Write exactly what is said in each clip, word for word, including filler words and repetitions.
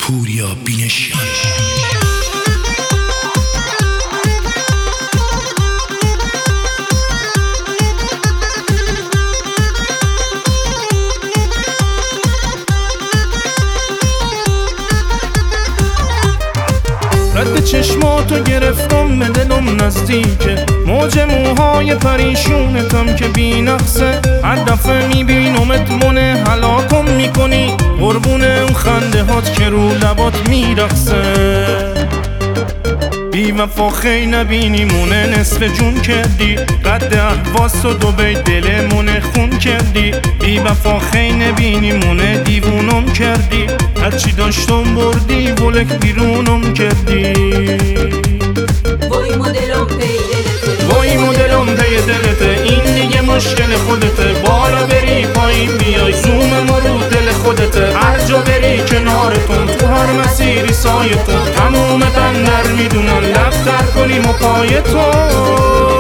پوریا بینشیان. رد چشماتو گرفتم به دلم نزدیکه، موج موهای پریشونتم که بی نقصه. هر دفعه میبینمت منه هلاکم میکنی، قربون اون خنده هات که رو لبات میرقصه. بی وفا خی نبینی مونه نصف جون کردی، قد احواز و دو بیت دل مونه خون کردی. بی وفا خی نبینی مونه دیوونم کردی، هرچی داشتم بردی ولک بیرونم کردی. وای مدلم پی دلته، وای مدلم پی دلته، این دیگه مشکل خودته. بالا بری پایین بیای زوم ما رو دل خودته. هر جا بری کنارتون، تو هر مسیری سایتون. تموم بندر میدونن لب تر کنیم و پایتون.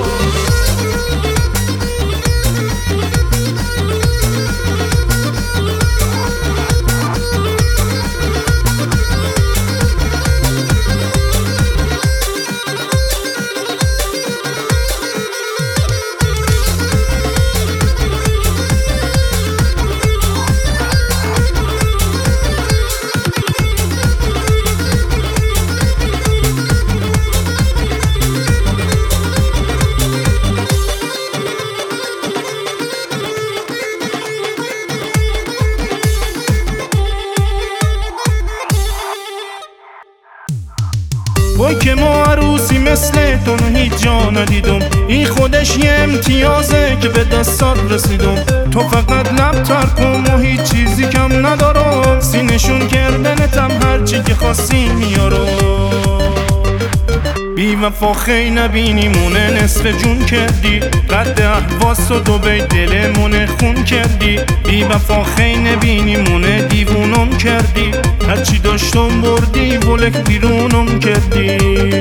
وای که ما عروسی مثل تو هیچ جا ندیدم، این خودش یه امتیازه که به دستات رسیدم. تو فقط لب تر کن و هیچ چیزی کم ندارم، سینشون کردنتم هرچی که خواستی میارم. بی وفا خی نبینی مونه نصف جون کردی، قد احواز و دو بیت دل مونه خون کردی. بی وفا خی نبینی مونه دیوونم کردی، هرچی داشتم بردی ولک بیرونم کردی.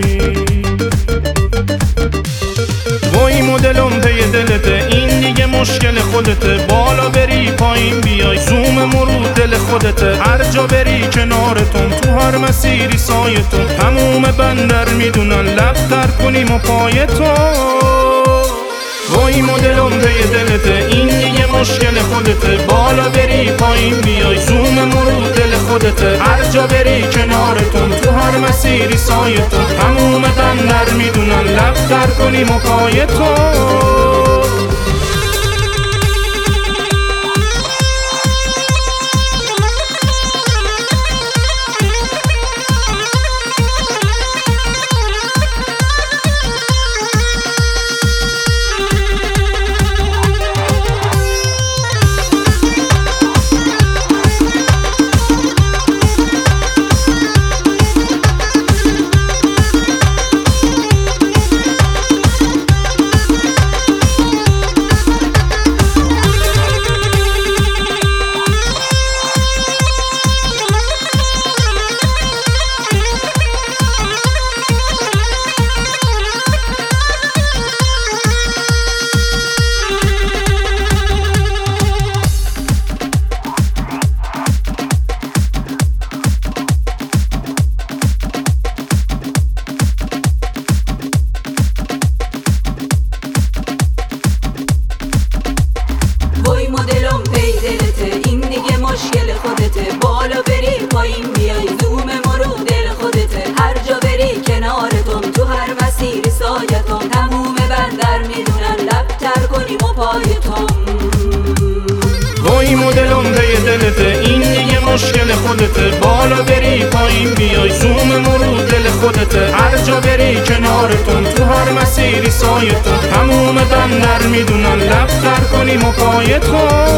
وای مدلم پی دلته، این دیگه مشکل خودته. بالا بری پایین بیای زوم مرو دل خودته. هر جا بری کنارتون، تو هر مسیری سایتون. تموم بندر میدونن لب تر کنیم و پایتون. وای مدلم پی دلته، این دیگه مشکل خودته. بالا بری پایین بیای زوم مرو دل خودته. هر جا بری کنارتون، تو هر مسیری سایتون. تموم بندر میدونن لب تر کنیم و پایتون. مشکل خودته. بالا بری پایین بیای زوم ما رو دل خودته. هر جا بری کنارتون، تو هر مسیری سایتون. تموم بندر میدونن لب تر کنیم و پایتون. وای مدلم پی دلته، این دیگه مشکل خودته. بالا بری پایین بیای زوم ما رو دل خودته. هر جا بری کنارتون، تو هر مسیری سایتون. تموم بندر میدونن لب تر کنیم و پایتون.